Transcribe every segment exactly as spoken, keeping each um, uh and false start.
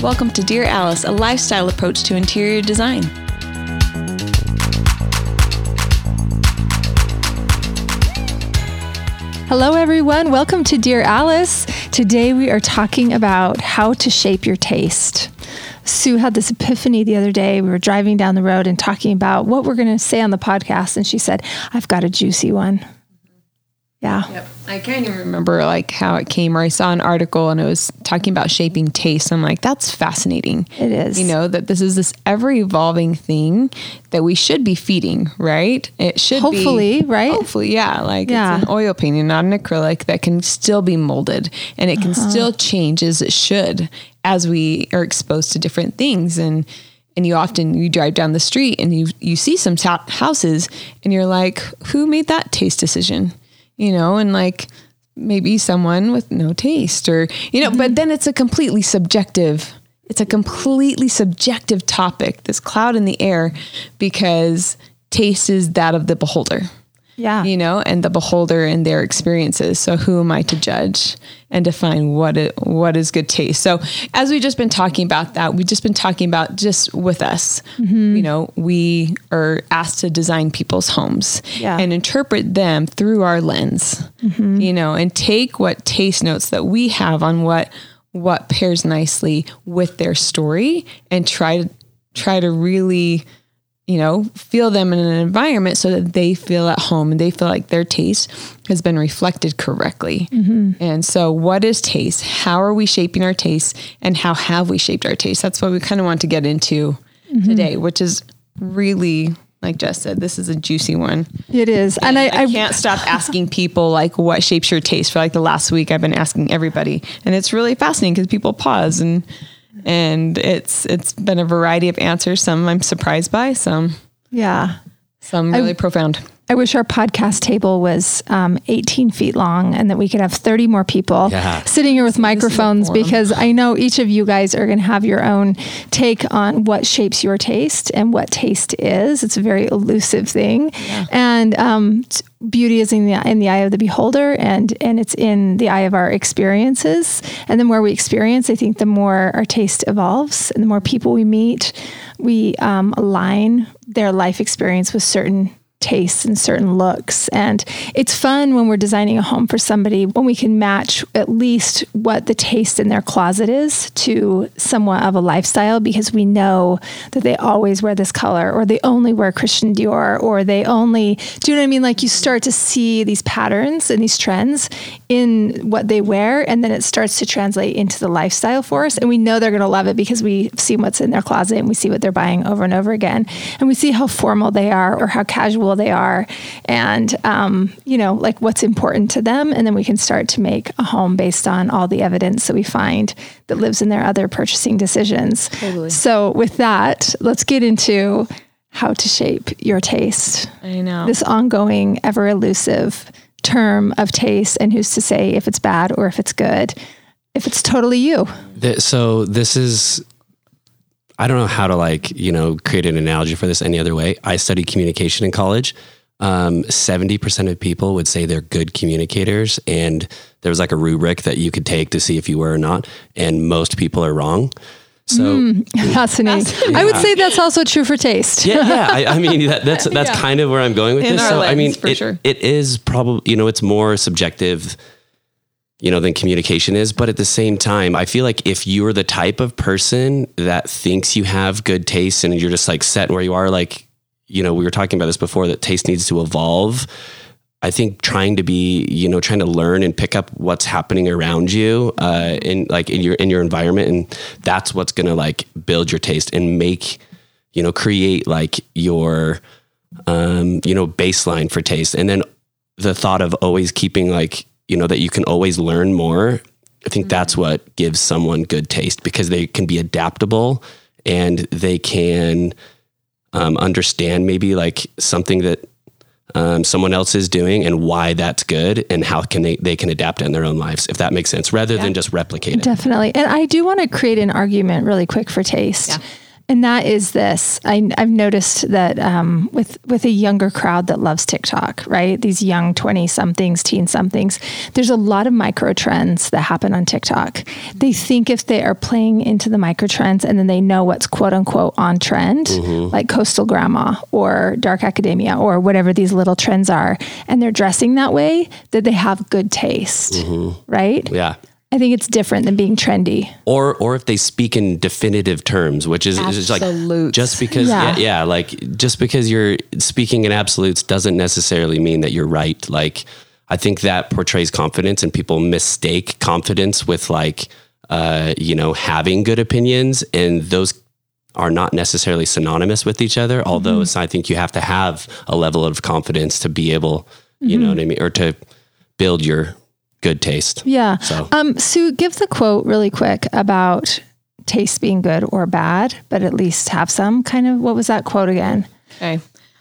Welcome to Dear Alice, a lifestyle approach to interior design. Hello, everyone. Welcome to Dear Alice. Today we are talking about how to shape your taste. Sue had this epiphany the other day. We were driving down the road and talking about what we're going to say on the podcast. And she said, I've got a juicy one. Yeah. Yep. I can't even remember like how it came, or I saw an article and it was talking about shaping taste. I'm like, that's fascinating. It is. You know, that this is this ever evolving thing that we should be feeding, right? It should hopefully, be. right? Hopefully, yeah. Like yeah. It's an oil painting, not an acrylic, that can still be molded and it can uh-huh. still change as it should as we are exposed to different things. And And you often, you drive down the street and you you see some ta- houses and you're like, who made that taste decision? You know, and like maybe someone with no taste or, you know, mm-hmm. but then it's a completely subjective, it's a completely subjective topic, this cloud in the air, because taste is that of the beholder. Yeah. You know, and the beholder and their experiences. So who am I to judge and define what it, what is good taste? So as we've just been talking about that, we've just been talking about just with us, mm-hmm. you know, we are asked to design people's homes yeah. and interpret them through our lens, mm-hmm. you know, and take what taste notes that we have on what, what pairs nicely with their story and try to, try to really, you know, feel them in an environment so that they feel at home and they feel like their taste has been reflected correctly. Mm-hmm. And so what is taste? How are we shaping our taste? And how have we shaped our taste? That's what we kind of want to get into mm-hmm. today, which is really, like Jess said, this is a juicy one. It is. And, and I, I, I can't I, stop asking people like, what shapes your taste? For like the last week, I've been asking everybody. And it's really fascinating because people pause and And it's it's been a variety of answers. Some I'm surprised by, some yeah, some really I, profound. I wish our podcast table was um, eighteen feet long and that we could have thirty more people yeah. sitting here with microphones, because I know each of you guys are going to have your own take on what shapes your taste and what taste is. It's a very elusive thing. Yeah. And um, beauty is in the in the eye of the beholder, and and it's in the eye of our experiences. And the more we experience, I think the more our taste evolves, and the more people we meet, we um, align their life experience with certain tastes and certain looks. And it's fun when we're designing a home for somebody when we can match at least what the taste in their closet is to somewhat of a lifestyle, because we know that they always wear this color, or they only wear Christian Dior, or they only, do you know what I mean? Like you start to see these patterns and these trends in what they wear, and then it starts to translate into the lifestyle for us. And we know they're going to love it because we see what's in their closet and we see what they're buying over and over again. And we see how formal they are or how casual they are, and, um, you know, like what's important to them. And then we can start to make a home based on all the evidence that we find that lives in their other purchasing decisions. Totally. So with that, let's get into how to shape your taste. I know. This ongoing, ever elusive term of taste, and who's to say if it's bad or if it's good, if it's totally you. So this is, I don't know how to like, you know, create an analogy for this any other way. I studied communication in college. Um, seventy percent of people would say they're good communicators, and there was like a rubric that you could take to see if you were or not. And most people are wrong. So mm, fascinating. Yeah. I would say that's also true for taste. yeah. Yeah. I, I mean, that, that's, that's yeah. kind of where I'm going with in this. Our So, lens, I mean, for it, sure. it is probably, you know, it's more subjective, you know, than communication is. But at the same time, I feel like if you're the type of person that thinks you have good taste and you're just like set where you are, like, you know, we were talking about this before, that taste needs to evolve. I think trying to be, you know, trying to learn and pick up what's happening around you, uh, in like in your, in your environment. And that's what's going to like build your taste and make, you know, create like your, um, you know, baseline for taste. And then the thought of always keeping like, you know, that you can always learn more. I think mm-hmm. that's what gives someone good taste, because they can be adaptable and they can um, understand maybe like something that um, someone else is doing and why that's good and how can they, they can adapt it in their own lives, if that makes sense, rather yeah. than just replicate it. Definitely. And I do want to create an argument really quick for taste. Yeah. And that is this. I, I've noticed that um, with with a younger crowd that loves TikTok, right? These young twenty-somethings, teen-somethings, there's a lot of micro trends that happen on TikTok. They think if they are playing into the micro trends and then they know what's quote-unquote on trend, mm-hmm. like coastal grandma or dark academia or whatever these little trends are, and they're dressing that way, that they have good taste, mm-hmm. right? Yeah. I think it's different than being trendy. Or or if they speak in definitive terms, which is, is like just because yeah. Yeah, yeah, like just because you're speaking in absolutes doesn't necessarily mean that you're right. Like I think that portrays confidence, and people mistake confidence with like uh, you know, having good opinions, and those are not necessarily synonymous with each other. Although mm-hmm. I think you have to have a level of confidence to be able, you mm-hmm. know what I mean, or to build your good taste. Yeah. So, um, Sue, give the quote really quick about taste being good or bad, but at least have some kind of, what was that quote again? Okay.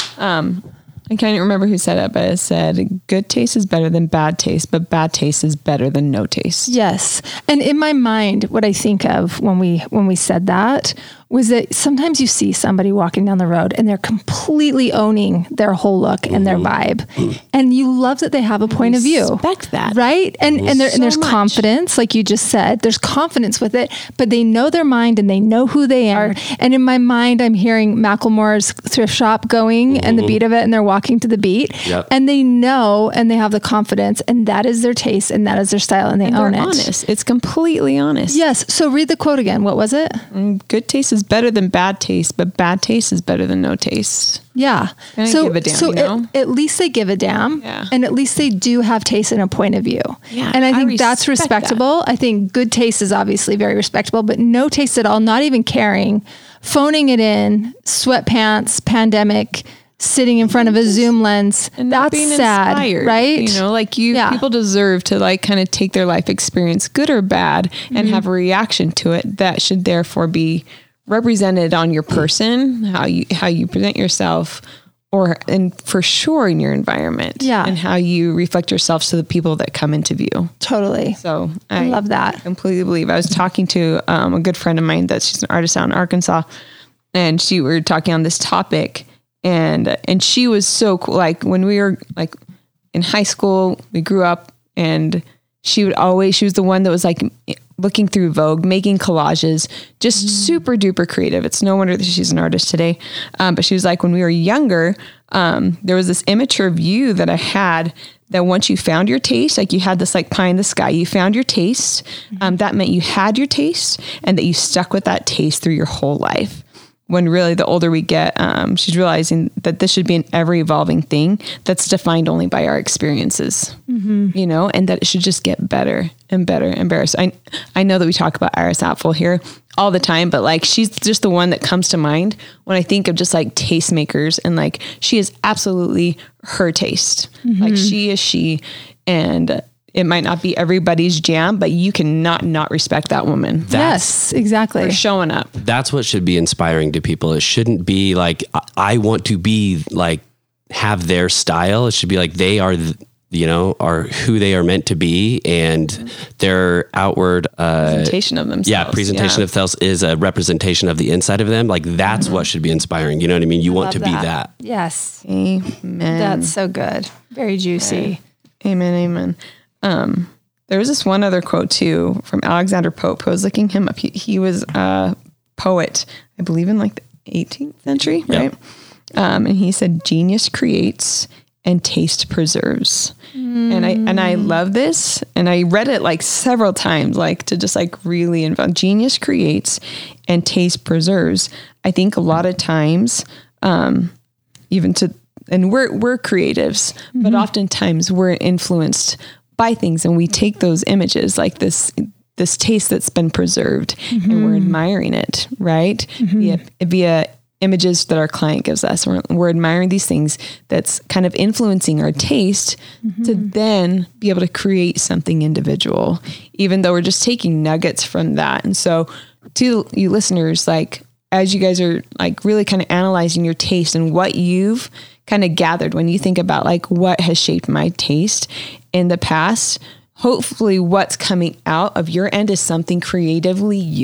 Um, I can't remember who said it, but it said, good taste is better than bad taste, but bad taste is better than no taste. Yes. And in my mind, what I think of when we, when we said that was that sometimes you see somebody walking down the road and they're completely owning their whole look and their vibe. And you love that they have a point of view. Respect that. Right? And and, there, so and there's much. confidence, like you just said. There's confidence with it, but they know their mind and they know who they are. And in my mind, I'm hearing Macklemore's thrift shop going mm-hmm. and the beat of it, and they're walking to the beat. Yep. And they know and they have the confidence, and that is their taste and that is their style, and they and own they're it. honest. It's completely honest. Yes. So read the quote again. What was it? Good taste is better than bad taste, but bad taste is better than no taste. Yeah. And so, give a damn, so you know? at, at least they give a damn, yeah. and at least they do have taste and a point of view. Yeah, and I think I that's respectable. That. I think good taste is obviously very respectable, but no taste at all, not even caring, phoning it in, sweatpants, pandemic, sitting in front of a Zoom lens. And that's being sad, inspired, right? You know, like you, yeah. people deserve to like kind of take their life experience, good or bad, mm-hmm. and have a reaction to it that should therefore be represented on your person, how you, how you present yourself, or, and for sure in your environment, yeah. and how you reflect yourself to the people that come into view. Totally. So I, I love that. Completely believe. I was talking to um, a good friend of mine that she's an artist out in Arkansas, and she we were talking on this topic, and, and she was so cool. Like when we were like in high school, we grew up, and she would always, she was the one that was like looking through Vogue, making collages, just mm. super duper creative. It's no wonder that she's an artist today. Um, but she was like, when we were younger, um, there was this immature view that I had that once you found your taste, like you had this like pie in the sky, you found your taste. Um, that meant you had your taste and that you stuck with that taste through your whole life. When really the older we get, um, she's realizing that this should be an ever evolving thing that's defined only by our experiences, mm-hmm. you know, and that it should just get better and better and better. So I, I know that we talk about Iris Apfel here all the time, but like, she's just the one that comes to mind when I think of just like tastemakers, and like, she is absolutely her taste. Mm-hmm. Like she is she, and it might not be everybody's jam, but you cannot not respect that woman. That's, yes, exactly. For showing up. That's what should be inspiring to people. It shouldn't be like, I want to be like, have their style. It should be like, they are, you know, are who they are meant to be, and mm-hmm. their outward uh, presentation of themselves. Yeah, presentation yeah. of themselves is a representation of the inside of them. Like that's mm-hmm. what should be inspiring. You know what I mean? You I want to that. be that. Yes. Amen. That's so good. Very juicy. Okay. Amen. Amen. Um, there was this one other quote too from Alexander Pope. I was looking him up. He, he was a poet, I believe in like the eighteenth century, right? Yep. Um, and he said, genius creates and taste preserves. Mm. And I, and I love this. And I read it like several times, like to just like really involve. Genius creates and taste preserves. I think a lot of times, um, even to, and we're, we're creatives, mm-hmm. but oftentimes we're influenced by things, and we take those images like this, this taste that's been preserved, mm-hmm. and we're admiring it, right? Mm-hmm. Via, via images that our client gives us. We're, we're admiring these things that's kind of influencing our taste mm-hmm. to then be able to create something individual, even though we're just taking nuggets from that. And so to you listeners, like, as you guys are like really kind of analyzing your taste and what you've kind of gathered when you think about like what has shaped my taste in the past, hopefully what's coming out of your end is something creatively you.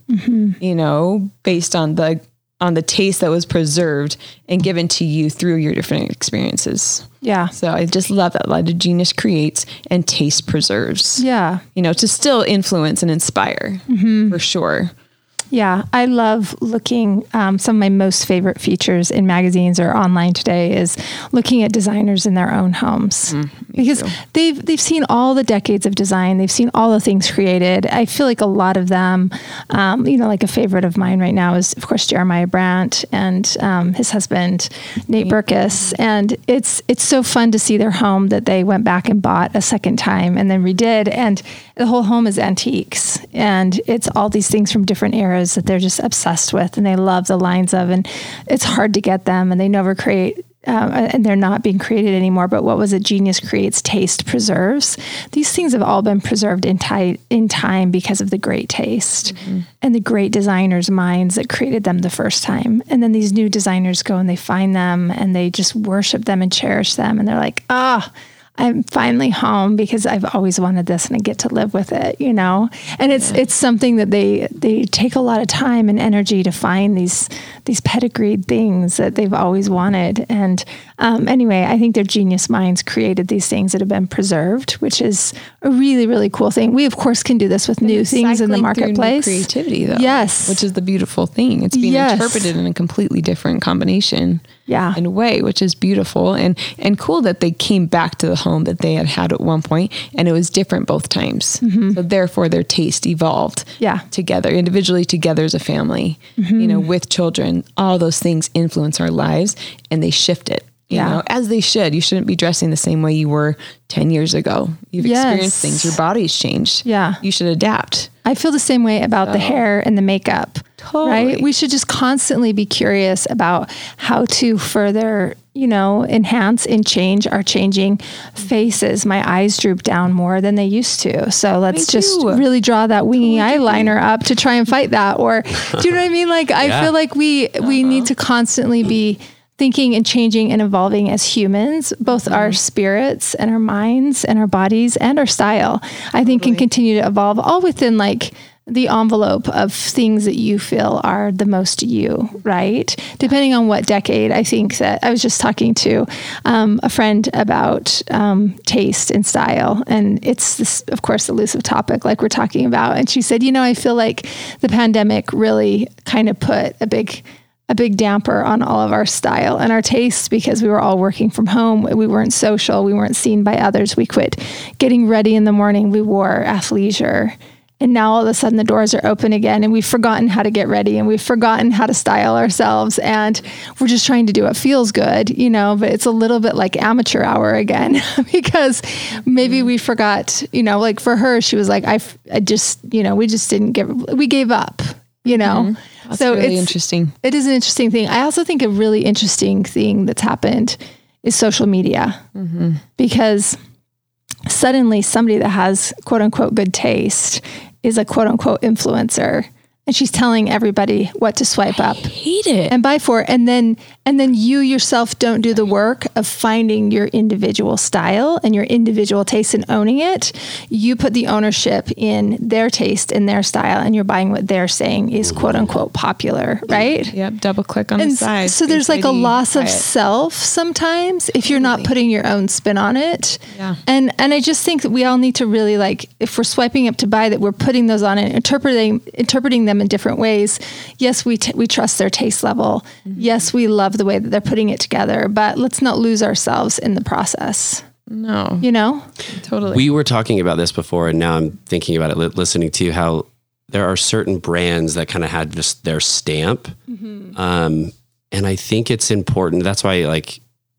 mm-hmm. you know, based on the on the taste that was preserved and given to you through your different experiences. Yeah. So I just love that. Like, genius creates and taste preserves. Yeah. You know, to still influence and inspire, mm-hmm. for sure. Yeah, I love looking, um, some of my most favorite features in magazines or online today is looking at designers in their own homes. Mm, because too. they've they've seen all the decades of design. They've seen all the things created. I feel like a lot of them, um, you know, like a favorite of mine right now is, of course, Jeremiah Brandt and um, his husband, Nate Berkus. And it's it's so fun to see their home that they went back and bought a second time and then redid. And the whole home is antiques. And it's all these things from different eras that they're just obsessed with and they love the lines of, and it's hard to get them and they never create, um, and they're not being created anymore. But what was it? Genius creates, taste preserves. These things have all been preserved in, ti- in time because of the great taste mm-hmm. and the great designers' minds that created them the first time. And then these new designers go and they find them and they just worship them and cherish them. And they're like, ah, oh, I'm finally home because I've always wanted this and I get to live with it, you know? And it's yeah. it's something that they they take a lot of time and energy to find these these pedigreed things that they've always wanted. And um, anyway, I think their genius minds created these things that have been preserved, which is a really, really cool thing. We, of course, can do this with and new things in the marketplace. New creativity, though. Yes. Which is the beautiful thing. It's being yes. interpreted in a completely different combination. Yeah. In a way, which is beautiful and, and cool that they came back to the home that they had had at one point and it was different both times. Mm-hmm. So therefore their taste evolved yeah. together, individually, together as a family, mm-hmm. you know, with children. All those things influence our lives and they shift it, you yeah. know, as they should. You shouldn't be dressing the same way you were ten years ago. You've yes. experienced things. Your body's changed. Yeah. You should adapt. I feel the same way about oh. the hair and the makeup. Totally. Right? We should just constantly be curious about how to further, you know, enhance and change our changing faces. My eyes droop down more than they used to. So let's just really draw that wingy totally eyeliner up to try and fight that. Or do you know what I mean? Like, I yeah. feel like we, uh-huh. we need to constantly be thinking and changing and evolving as humans, both mm-hmm. our spirits and our minds and our bodies and our style, I think totally. Can continue to evolve all within like the envelope of things that you feel are the most you, right? Depending on what decade. I think that I was just talking to um, a friend about um, taste and style. And it's this, of course, elusive topic like we're talking about. And she said, you know, I feel like the pandemic really kind of put a big a big damper on all of our style and our tastes because we were all working from home. We weren't social. We weren't seen by others. We quit getting ready in the morning. We wore athleisure. And now all of a sudden the doors are open again and we've forgotten how to get ready and we've forgotten how to style ourselves and we're just trying to do what feels good, you know, but it's a little bit like amateur hour again because maybe we forgot, you know, like for her, she was like, I, I just, you know, we just didn't give, we gave up, you know? Mm-hmm. That's so really it's interesting. It is an interesting thing. I also think a really interesting thing that's happened is social media mm-hmm. because suddenly somebody that has quote unquote good taste is a quote unquote influencer. And she's telling everybody what to swipe I up hate it. and buy for. And then, and then you yourself don't do the work of finding your individual style and your individual taste and owning it. You put the ownership in their taste and their style and you're buying what they're saying is quote unquote popular, right? Yep. Double click on and the side. So there's like a loss of self sometimes if you're not putting your own spin on it. Yeah. And, and I just think that we all need to really like, if we're swiping up to buy that we're putting those on and interpreting, interpreting them in different ways. Yes, we t- we trust their taste level. Mm-hmm. Yes, we love the way that they're putting it together, but let's not lose ourselves in the process. No. You know? Totally. We were talking about this before and now I'm thinking about it, li- listening to how there are certain brands that kind of had just their stamp. Mm-hmm. Um, and I think it's important. That's why like,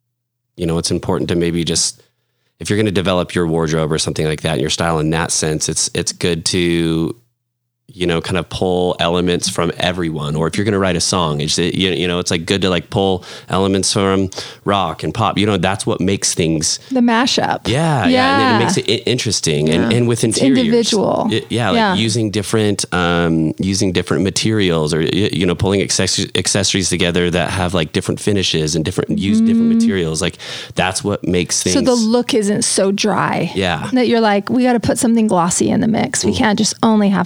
you know, it's important to maybe just, if you're going to develop your wardrobe or something like that, your style in that sense, it's, it's good to, you know, kind of pull elements from everyone. Or if you're going to write a song, it's, you, you know, it's like good to like pull elements from rock and pop, you know, that's what makes things. The mashup. Yeah. Yeah. yeah. And then it makes it interesting. Yeah. And, and with it's interiors. Individual. It, yeah. Like yeah. using different, um, using different materials or, you know, pulling accessories, accessories together that have like different finishes and different, use mm. different materials. Like that's what makes things. So the look isn't so dry. Yeah. That you're like, we got to put something glossy in the mix. We mm. can't just only have honed everything.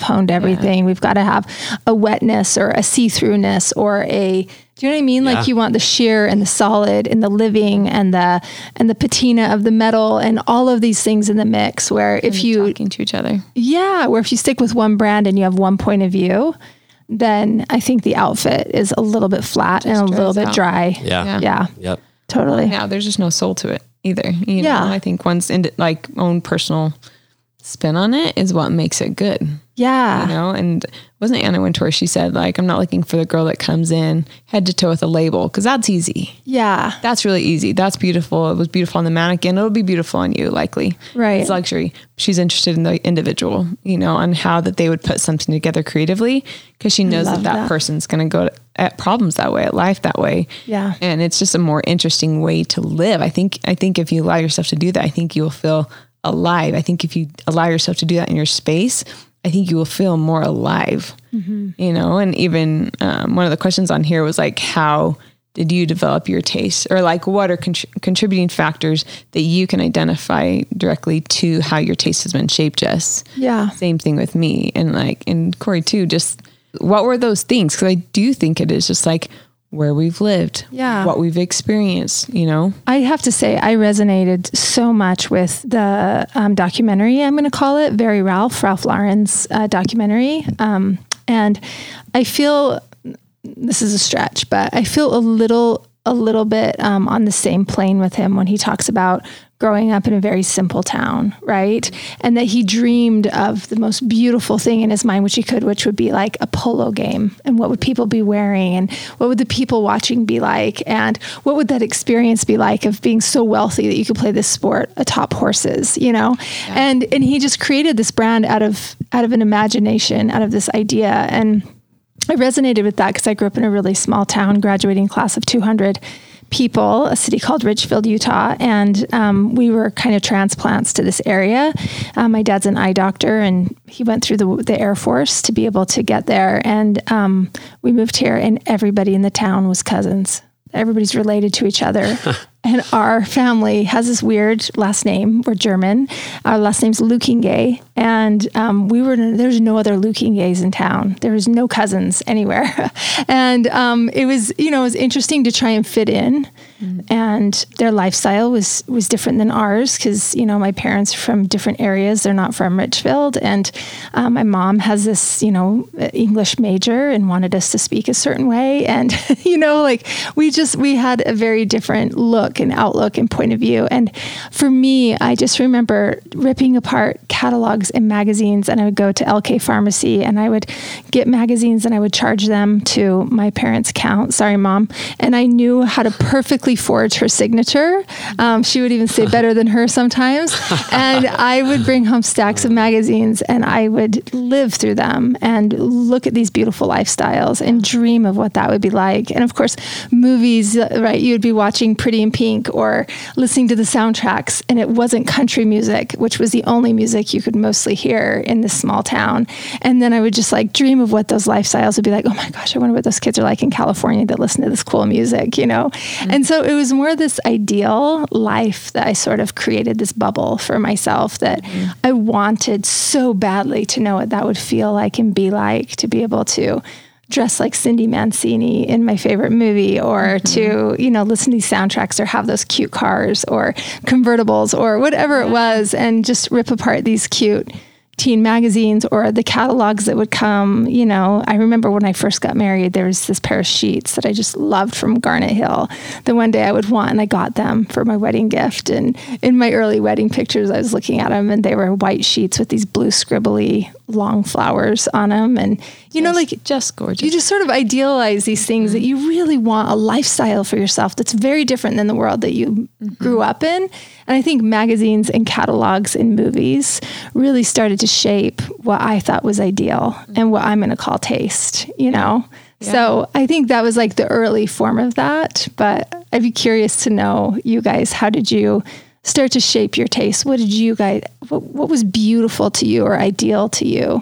everything. Yeah. We've got to have a wetness or a see-throughness or a, do you know what I mean? Yeah. Like you want the sheer and the solid and the living and the, and the patina of the metal and all of these things in the mix where if you talking to each other. Yeah. Where if you stick with one brand and you have one point of view, then I think the outfit is a little bit flat and a little bit out. dry. Yeah. Yeah. yeah. Yep. Totally. Yeah. There's just no soul to it either. You know, yeah. I think one's in like own personal spin on it is what makes it good. Yeah. You know, and wasn't it Anna Wintour? She said like, I'm not looking for the girl that comes in head to toe with a label. Cause that's easy. Yeah. That's really easy. That's beautiful. It was beautiful on the mannequin. It'll be beautiful on you. Likely. Right. It's luxury. She's interested in the individual, you know, on how that they would put something together creatively. Cause she knows that that, that person's going to go at problems that way, at life that way. Yeah. And it's just a more interesting way to live. I think, I think if you allow yourself to do that, I think you will feel alive. I think if you allow yourself to do that in your space, I think you will feel more alive, mm-hmm. you know, and even um, one of the questions on here was like, how did you develop your taste, or like, what are contri- contributing factors that you can identify directly to how your taste has been shaped, Jess? Yeah. Same thing with me. And like, and Corey too, just what were those things? Cause I do think it is just like where we've lived, yeah, what we've experienced, you know? I have to say, I resonated so much with the um, documentary, I'm going to call it, Very Ralph, Ralph Lauren's uh, documentary. Um, and I feel, this is a stretch, but I feel a little, a little bit um, on the same plane with him when he talks about growing up in a very simple town, right? And that he dreamed of the most beautiful thing in his mind, which he could, which would be like a polo game. And what would people be wearing? And what would the people watching be like? And what would that experience be like of being so wealthy that you could play this sport atop horses, you know? Yeah. And and he just created this brand out of out of an imagination, out of this idea. And I resonated with that because I grew up in a really small town, graduating class of two hundred people, a city called Ridgefield, Utah. And um, we were kind of transplants to this area. Um, my dad's an eye doctor and he went through the, the Air Force to be able to get there. And um, we moved here and everybody in the town was cousins. Everybody's related to each other. And our family has this weird last name. We're German. Our last name's Lukingay. And um, we were, there's no other Lukingays in town. There was no cousins anywhere. and um, it was, you know, it was interesting to try and fit in. Mm-hmm. And their lifestyle was, was different than ours because, you know, my parents are from different areas. They're not from Richfield. And um, my mom has this, you know, English major and wanted us to speak a certain way. And, you know, like we just, we had a very different look and outlook and point of view. And for me, I just remember ripping apart catalogs and magazines, and I would go to L K Pharmacy and I would get magazines and I would charge them to my parents' account. Sorry, Mom. And I knew how to perfectly forge her signature. Um, she would even say better than her sometimes. And I would bring home stacks of magazines and I would live through them and look at these beautiful lifestyles and dream of what that would be like. And of course, movies, right? You'd be watching Pretty in Pink or listening to the soundtracks, and it wasn't country music, which was the only music you could mostly hear in this small town. And then I would just like dream of what those lifestyles would be like. Oh my gosh, I wonder what those kids are like in California that listen to this cool music, you know? Mm-hmm. And so it was more this ideal life that I sort of created this bubble for myself that mm-hmm. I wanted so badly to know what that would feel like and be like, to be able to dress like Cindy Mancini in my favorite movie, or mm-hmm. to, you know, listen to these soundtracks or have those cute cars or convertibles or whatever it was, and just rip apart these cute teen magazines or the catalogs that would come. You know, I remember when I first got married, there was this pair of sheets that I just loved from Garnet Hill that one day I would want, and I got them for my wedding gift. And in my early wedding pictures, I was looking at them and they were white sheets with these blue scribbly long flowers on them. And, you just, know, like just gorgeous. You just sort of idealize these things mm-hmm. that you really want a lifestyle for yourself that's very different than the world that you mm-hmm. grew up in. And I think magazines and catalogs and movies really started to shape what I thought was ideal mm-hmm. and what I'm going to call taste, you know? Yeah. So I think that was like the early form of that. But I'd be curious to know, you guys, how did you start to shape your taste? What did you guys, what, what was beautiful to you or ideal to you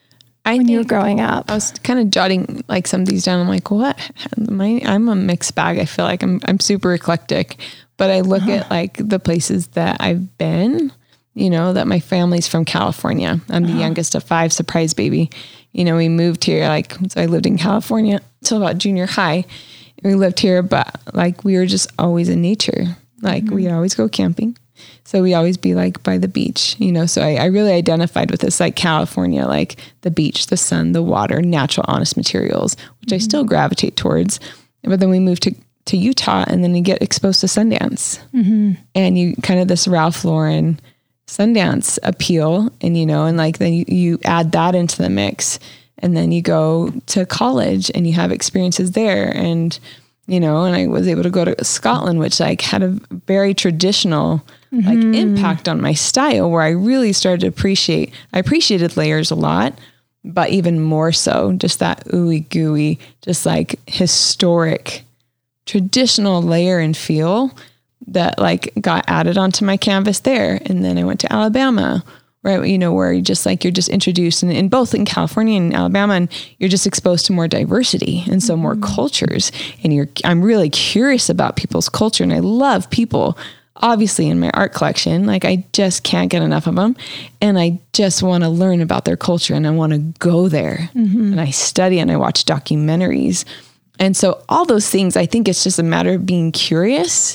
I when you were growing up? I was kind of jotting like some of these down. I'm like, what? My, I'm a mixed bag. I feel like I'm, I'm super eclectic, but I look uh-huh. at like the places that I've been, you know, that my family's from California. I'm uh-huh. the youngest of five, surprise baby. you know, we moved here, like, so I lived in California till about junior high. And we lived here, but like, we were just always in nature. Like mm-hmm. we'd always go camping. So we always be like by the beach, you know, so I, I really identified with this, like California, like the beach, the sun, the water, natural, honest materials, which mm-hmm. I still gravitate towards. But then we moved to, to Utah, and then you get exposed to Sundance mm-hmm. and you kind of this Ralph Lauren Sundance appeal. And, you know, and like, then you, you add that into the mix, and then you go to college and you have experiences there. And, you know, and I was able to go to Scotland, which like had a very traditional mm-hmm. like impact on my style, where I really started to appreciate, I appreciated layers a lot, but even more so just that ooey gooey, just like historic, traditional layer and feel that like got added onto my canvas there. And then I went to Alabama, right? You know, where you just like, you're just introduced in, in both in California and Alabama, and you're just exposed to more diversity. And so more mm-hmm. cultures, and you're, I'm really curious about people's culture, and I love people, obviously in my art collection, like I just can't get enough of them. And I just want to learn about their culture, and I want to go there mm-hmm. and I study and I watch documentaries. And so all those things, I think it's just a matter of being curious.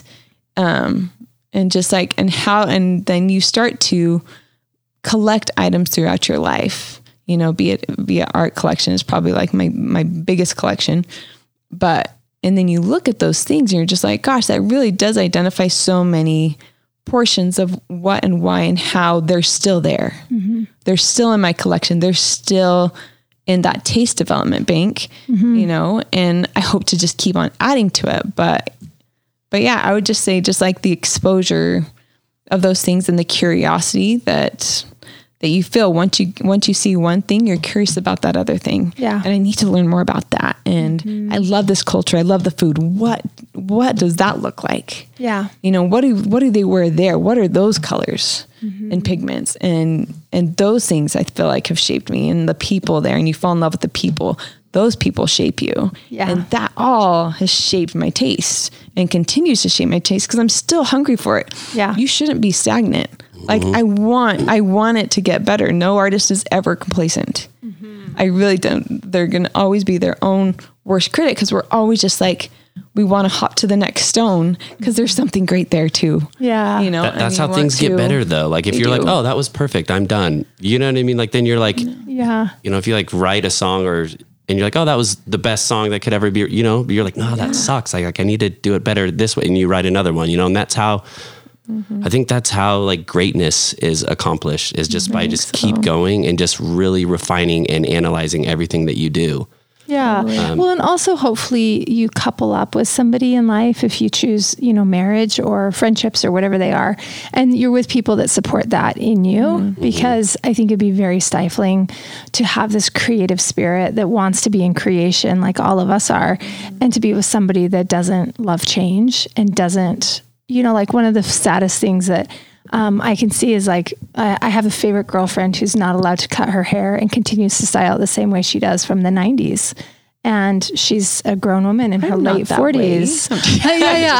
Um, and just like, and how, and then you start to collect items throughout your life, you know, be it via art collection is probably like my, my biggest collection, but, and then you look at those things and you're just like, gosh, that really does identify so many portions of what and why and how they're still there. Mm-hmm. They're still in my collection. They're still in that taste development bank, mm-hmm. you know, and I hope to just keep on adding to it. But, but yeah, I would just say just like the exposure of those things and the curiosity that that you feel once you once you see one thing, you're curious about that other thing. Yeah. And I need to learn more about that. And mm-hmm. I love this culture. I love the food. What what does that look like? Yeah. You know, what do what do they wear there? What are those colors mm-hmm. and pigments? And and those things I feel like have shaped me, and the people there, and you fall in love with the people. Those people shape you. Yeah. And that all has shaped my taste and continues to shape my taste, because I'm still hungry for it. Yeah. You shouldn't be stagnant. Like mm-hmm. I want, I want it to get better. No artist is ever complacent. Mm-hmm. I really don't. They're going to always be their own worst critic, because we're always just like, we want to hop to the next stone because there's something great there too. Yeah. You know, that, that's how things to, get better though. Like if you're do. like, oh, that was perfect, I'm done. You know what I mean? Like then you're like, yeah, you know, if you like write a song or, and you're like, oh, that was the best song that could ever be, you know, you're like, no, that yeah. sucks. Like, like I need to do it better this way. And you write another one, you know, and that's how, mm-hmm. I think that's how like greatness is accomplished, is just by just so. keep going and just really refining and analyzing everything that you do. Yeah. Um, well, and also hopefully you couple up with somebody in life, if you choose, you know, marriage or friendships or whatever they are, and you're with people that support that in you, mm-hmm. because I think it'd be very stifling to have this creative spirit that wants to be in creation like all of us are, and to be with somebody that doesn't love change and doesn't, you know, like one of the saddest things that Um, I can see is like, I, I have a favorite girlfriend who's not allowed to cut her hair and continues to style it the same way she does from the nineties. And she's a grown woman in her I'm late forties. yeah,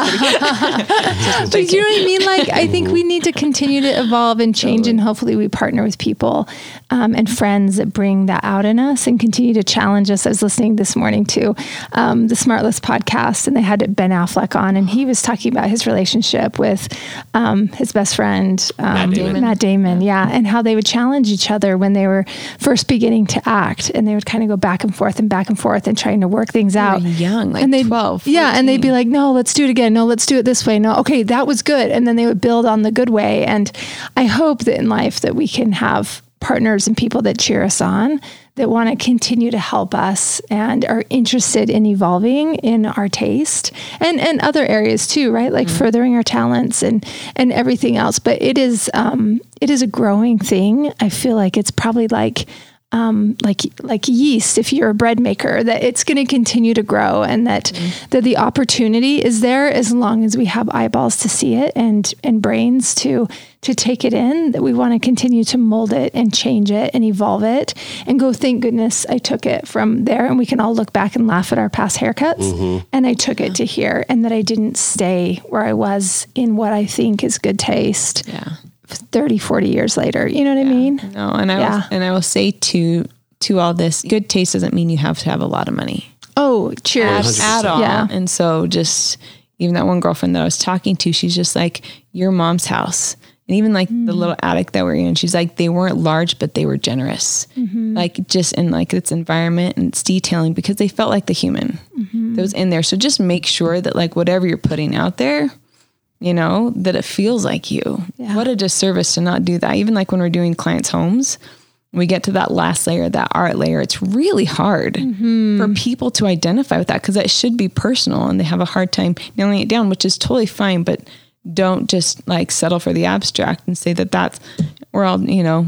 yeah. But you know what I mean? Like, I think we need to continue to evolve and change, totally. And hopefully we partner with people um, and friends that bring that out in us and continue to challenge us. I was listening this morning to um, the Smartless podcast, and they had Ben Affleck on, and he was talking about his relationship with um, his best friend, um, Matt Damon. Matt Damon, yeah, and how they would challenge each other when they were first beginning to act, and they would kind of go back and forth and back and forth and trying to work things out. Young, like and they'd, twelve. Yeah. And they'd be like, no, let's do it again. No, let's do it this way. No, okay, that was good. And then they would build on the good way. And I hope that in life that we can have partners and people that cheer us on, that want to continue to help us and are interested in evolving in our taste and, and other areas too, right? Like mm-hmm. furthering our talents and, and everything else. But it is, um, it is a growing thing. I feel like it's probably like, Um, like like yeast, if you're a bread maker, that it's going to continue to grow, and that mm-hmm. that the opportunity is there as long as we have eyeballs to see it and and brains to to take it in. That we want to continue to mold it and change it and evolve it and go, thank goodness I took it from there, and we can all look back and laugh at our past haircuts. Mm-hmm. And I took it to here, and that I didn't stay where I was in what I think is good taste. Yeah. thirty, forty years later. You know what yeah. I mean? No. And I, yeah. will, and I will say to, to all this, good taste doesn't mean you have to have a lot of money. Oh, cheers. At all. Yeah. And so just even that one girlfriend that I was talking to, she's just like, your mom's house. And even like mm. the little attic that we're in, she's like, they weren't large, but they were generous. Mm-hmm. Like just in like its environment and its detailing, because they felt like the human mm-hmm. that was in there. So just make sure that like whatever you're putting out there, you know, that it feels like you. Yeah. What a disservice to not do that. Even like when we're doing clients' homes, we get to that last layer, that art layer, it's really hard mm-hmm. for people to identify with that, because that should be personal and they have a hard time nailing it down, which is totally fine. But don't just like settle for the abstract and say that that's, we're all, you know,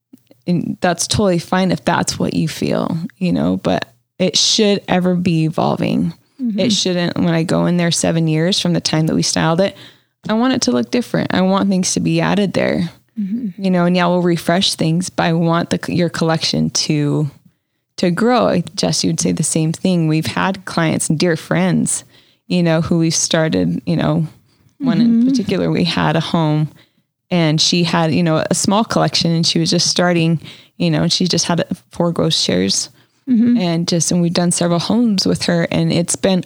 and that's totally fine if that's what you feel, you know, but it should ever be evolving. Mm-hmm. It shouldn't, when I go in there seven years from the time that we styled it, I want it to look different. I want things to be added there. Mm-hmm. You know, and yeah, we'll refresh things, but I want the, your collection to, to grow. Jess, you would say the same thing. We've had clients and dear friends, you know, who we've started, you know, one mm-hmm. in particular, we had a home and she had, you know, a small collection and she was just starting, you know, and she just had four ghost shares mm-hmm. and just, and we've done several homes with her, and it's been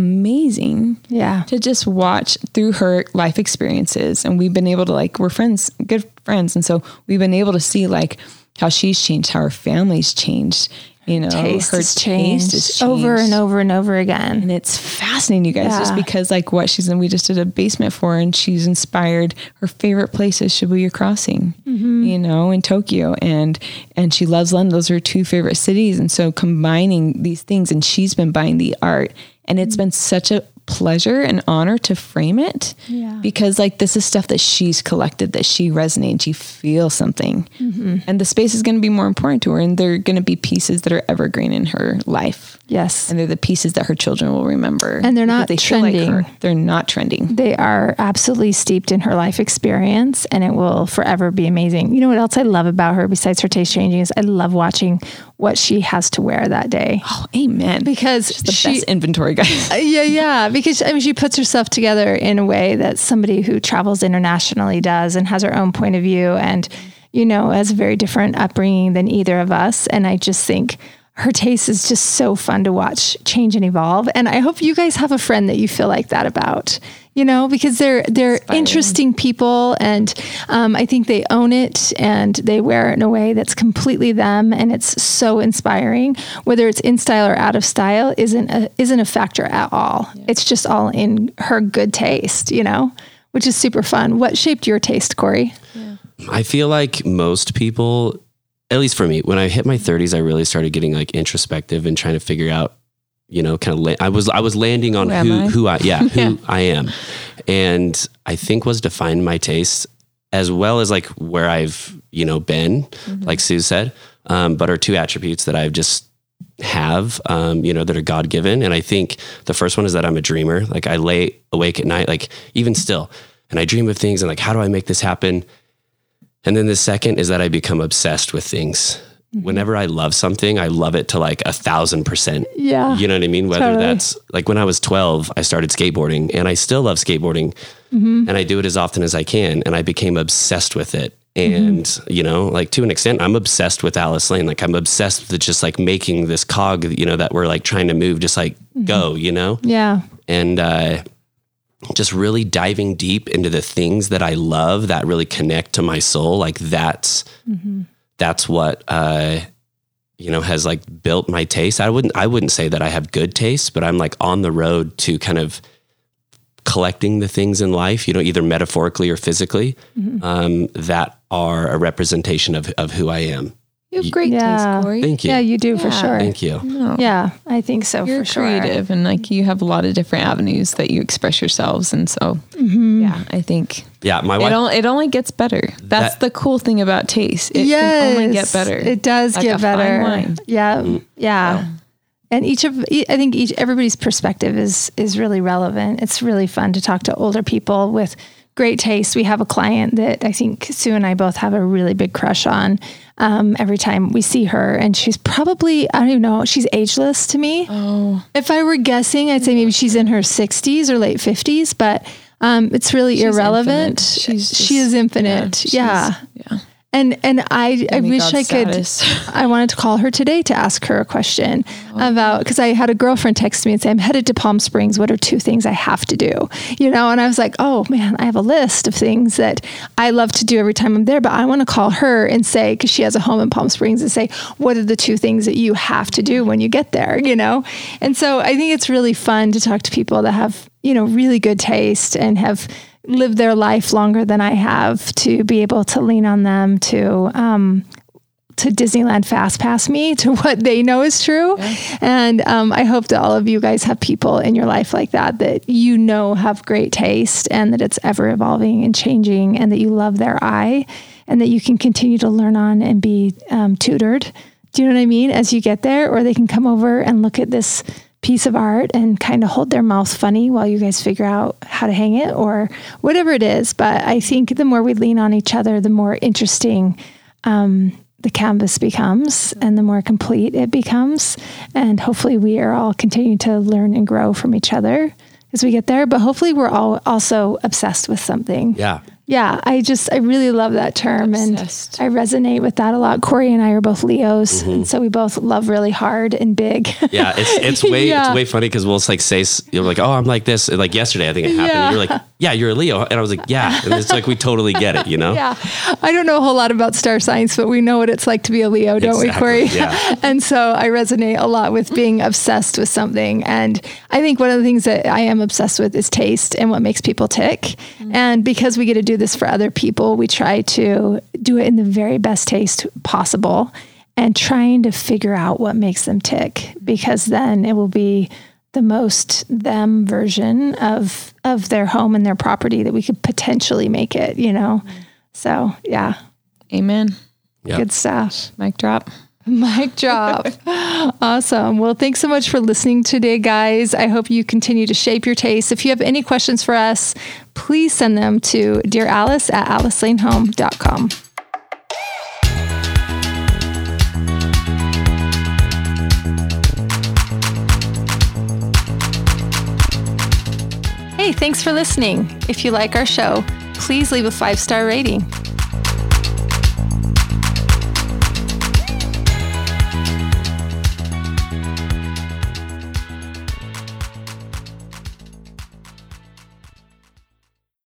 amazing yeah to just watch through her life experiences. And we've been able to like, we're friends, good friends. And so we've been able to see like how she's changed, how her family's changed, you know, taste her has taste changed, has changed over and over and over again. And it's fascinating, you guys, yeah. just because like what she's in, we just did a basement for her and she's inspired her favorite place is Shibuya Crossing, mm-hmm. you know, in Tokyo. And, and she loves London. Those are her two favorite cities. And so combining these things, and she's been buying the art, and it's been such a pleasure and honor to frame it yeah. because like this is stuff that she's collected, that she resonates, she feels something mm-hmm. and the space is going to be more important to her, and they're going to be pieces that are evergreen in her life. Yes. And they're the pieces that her children will remember, and they're not they trending. Feel like her. They're not trending. They are absolutely steeped in her life experience, and it will forever be amazing. You know what else I love about her besides her taste changing is I love watching what she has to wear that day. Oh, amen. Because she's the she, best inventory, guys. uh, yeah, yeah. Because I mean, she puts herself together in a way that somebody who travels internationally does, and has her own point of view, and you know, has a very different upbringing than either of us. And I just think her taste is just so fun to watch change and evolve. And I hope you guys have a friend that you feel like that about, you know, because they're, they're Inspiring. Interesting people. And um, I think they own it, and they wear it in a way that's completely them. And it's so inspiring. Whether it's in style or out of style isn't a, isn't a factor at all. Yeah. It's just all in her good taste, you know, which is super fun. What shaped your taste, Corey? Yeah. I feel like most people, at least for me, when I hit my thirties, I really started getting like introspective and trying to figure out, you know, kind of, la- I was, I was landing on who, who I, who I yeah, yeah, who I am. And I think was defined my taste, as well as like where I've, you know, been, mm-hmm. like Sue said, um, but are two attributes that I've just have, um, you know, that are God given. And I think the first one is that I'm a dreamer. Like I lay awake at night, like even still, and I dream of things and like, how do I make this happen? And then the second is that I become obsessed with things. Mm-hmm. Whenever I love something, I love it to like a thousand percent. Yeah. You know what I mean? Whether totally. That's like when I was twelve, I started skateboarding, and I still love skateboarding, mm-hmm. and I do it as often as I can. And I became obsessed with it. And, mm-hmm. you know, like to an extent, I'm obsessed with Alice Lane. Like I'm obsessed with just like making this cog, you know, that we're like trying to move, just like mm-hmm. go, you know? Yeah. And, uh, just really diving deep into the things that I love that really connect to my soul. Like that's, mm-hmm. that's what, uh, you know, has like built my taste. I wouldn't, I wouldn't say that I have good taste, but I'm like on the road to kind of collecting the things in life, you know, either metaphorically or physically, mm-hmm. um, that are a representation of, of who I am. You have great yeah. taste, Corey. Thank you. Yeah, you do yeah. for sure. Thank you. No. Yeah, I think so. You're for sure. creative, and like you have a lot of different avenues that you express yourselves, and so mm-hmm. yeah, I think yeah, my wife. It, only, it only gets better. That's that, the cool thing about taste. It yes, can only get better. It does like get a better. Fine wine. Yeah, mm. yeah. yeah. And each of, I think each everybody's perspective is is really relevant. It's really fun to talk to older people with great taste. We have a client that I think Sue and I both have a really big crush on. Um, every time we see her, and she's probably, I don't even know, she's ageless to me. Oh, if I were guessing, I'd say maybe she's in her sixties or late fifties, but um, it's really she's irrelevant. She's just, she is infinite. Yeah. Yeah. yeah. And and I, I wish God's I could, status. I wanted to call her today to ask her a question oh. about, because I had a girlfriend text me and say, I'm headed to Palm Springs. What are two things I have to do? You know, and I was like, oh man, I have a list of things that I love to do every time I'm there, but I want to call her and say, because she has a home in Palm Springs, and say, what are the two things that you have to do when you get there, you know? And so I think it's really fun to talk to people that have, you know, really good taste and have lived their life longer than I have, to be able to lean on them to, um, to Disneyland Fast Pass me to what they know is true. Yeah. And, um, I hope that all of you guys have people in your life like that, that you know, have great taste, and that it's ever evolving and changing, and that you love their eye, and that you can continue to learn on and be, um, tutored. Do you know what I mean? As you get there, or they can come over and look at this piece of art and kind of hold their mouth funny while you guys figure out how to hang it, or whatever it is. But I think the more we lean on each other, the more interesting um, the canvas becomes, and the more complete it becomes. And hopefully we are all continuing to learn and grow from each other as we get there. But hopefully we're all also obsessed with something. Yeah. Yeah, I just, I really love that term. Obsessed. And I resonate with that a lot. Corey and I are both Leos. Mm-hmm. And so we both love really hard and big. Yeah, it's it's way yeah. it's way funny, because we'll like say, you're like, oh, I'm like this. And like yesterday, I think it happened. Yeah. And you're like, yeah, you're a Leo. And I was like, yeah. And it's like, we totally get it, you know? Yeah. I don't know a whole lot about star signs, but we know what it's like to be a Leo, don't exactly. we, Corey? Yeah. And so I resonate a lot with being obsessed with something. And I think one of the things that I am obsessed with is taste and what makes people tick. Mm-hmm. And because we get to do this for other people, we try to do it in the very best taste possible, and trying to figure out what makes them tick, because then it will be the most them version of, of their home and their property that we could potentially make it, you know? So yeah. Amen. Yep. Good stuff. Mic drop. Mic drop. Awesome. Well, thanks so much for listening today, guys. I hope you continue to shape your taste. If you have any questions for us, please send them to Dear Alice at alice lane home dot com. Hey, thanks for listening. If you like our show, please leave a five-star rating.